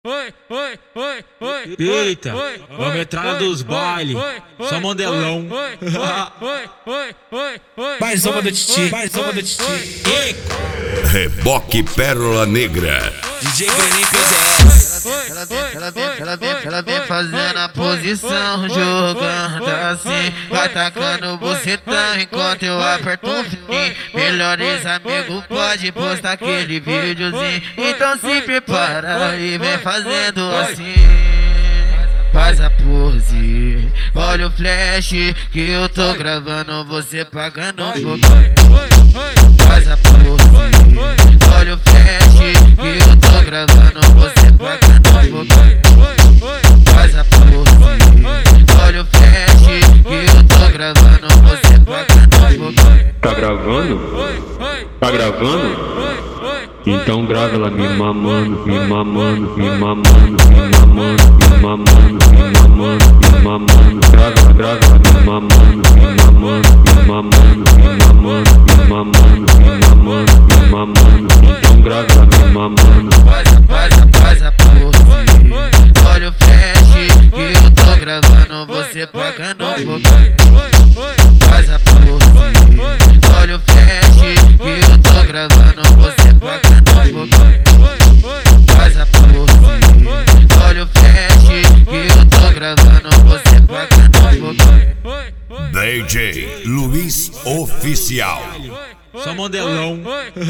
Eita, vamos entrar dos bailes, só modelão. Mais uma do Titi, mais uma do Titi. Reboque Pérola Negra. DJ Bruninho fez Ela vem fazendo a posição, jogando assim, vai tacando bucetão enquanto eu aperto o fim. Melhores amigos pode postar aquele videozinho, então se prepara e vem fazendo assim. Faz a pose, olha o flash que eu tô gravando, você pagando um pouquinho. Faz a pose, olha o flash que eu tô gravando, você pagando um pouquinho. Faz a pose, olha o flash que eu tô gravando, você pagando um pouquinho. Tá gravando? Tá gravando? Então grava ela me mamando, me mamando, me mamando, me mamando, me mamando, me mamando, me mamando. Grava ela me mamando, me mamando, me mamando, me mamando, me mamando, me mamando, me mamando. Então grava ela me mamando. Faz a pose, olha o flash que eu tô gravando, você pagando um pouquinho. Faz a pose, olha o flash que eu tô gravando, você pagando um pouquinho. Faz a pose, olha o flash que eu tô gravando, você pagando um pouquinho. DJ Luiz Oficial. só modelão.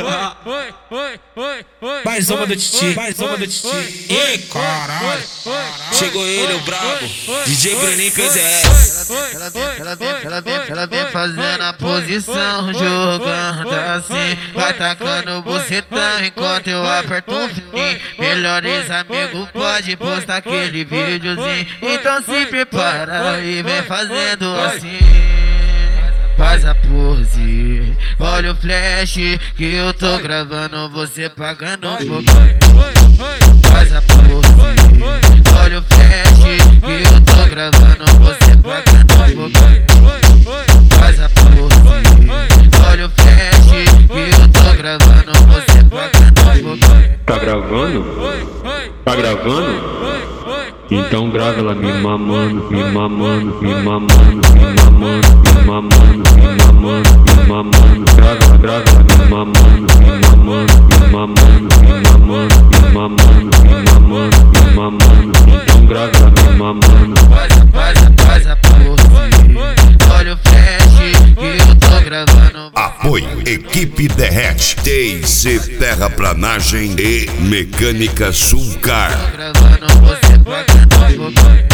Mais uma do Titi, mais uma do Titi. Ei, caralho, chegou ele, o brabo. DJ Bruninho fez essa. Ela vem fazendo a posição, jogando assim, vai tacando bucetão enquanto eu aperto o fim. Melhores amigos pode postar aquele videozinho, então se prepara e vem fazendo assim. Faz a pose, olha o flash que eu tô gravando, você pagando um pouquinho. Faz a pose, olha o flash que eu tô gravando, você pagando um pouquinho. Faz a pose, olha o flash que eu tô gravando, você pagando um pouquinho. Tá gravando? Tá gravando? Então grava ela me mamando, me mamando, me mamando, me mamando, me mamando, me mamando, me mamando. Grava ela me mamando, me mamando, me mamando, me mamando, me mamando, me mamando, me mamando. Então grava ela me mamando. Faz a pose, olha o flash que eu tô gravando. Apoio Equipe Derrete, TIC Terraplanagem e Mecânica Sulcar. Gravando, você pagando um pouquinho.